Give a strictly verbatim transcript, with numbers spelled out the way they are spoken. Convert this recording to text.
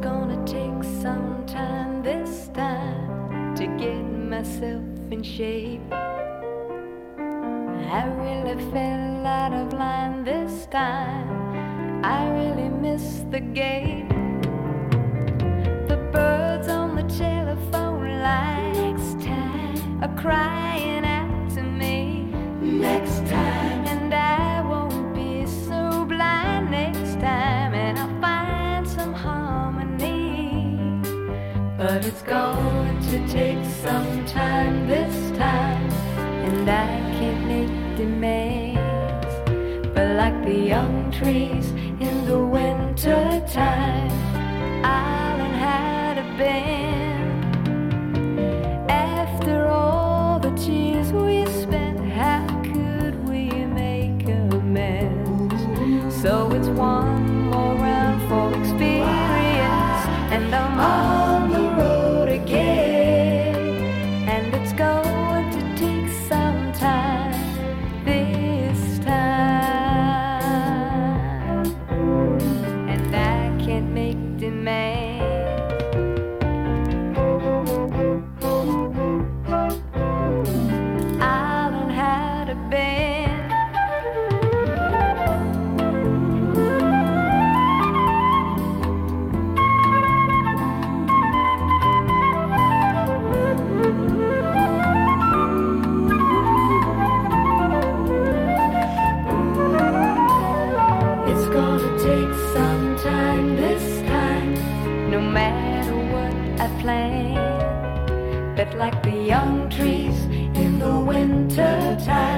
gonna take some time this time to get myself in shape. I really fell out of line this time. I really missed the gate. The birds on the telephone likes time are crying out to me. Next time, and I won't be so blind next time, and I'll find some harmony. But it's going to take some time this time, and I can't make demands. But like the young trees in the winter time, I'll learn how to bend. After all the tears we spent, how could we make amends? So it's one more round for experience, and I'm on the road again. And it's going to take some time this time, and I can't make demands. I'll learn how to bend. It's gonna take some time this time, no matter what I plan. But like the young trees in the winter time,